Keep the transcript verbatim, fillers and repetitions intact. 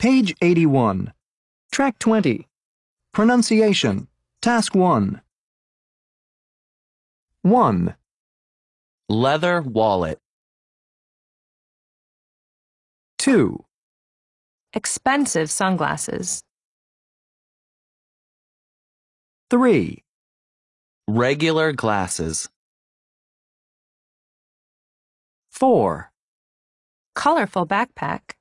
Page eighty-one. Track twenty. Pronunciation. Task one. one. Leather wallet. two. Expensive sunglasses. three. Regular glasses. four. Colorful backpack.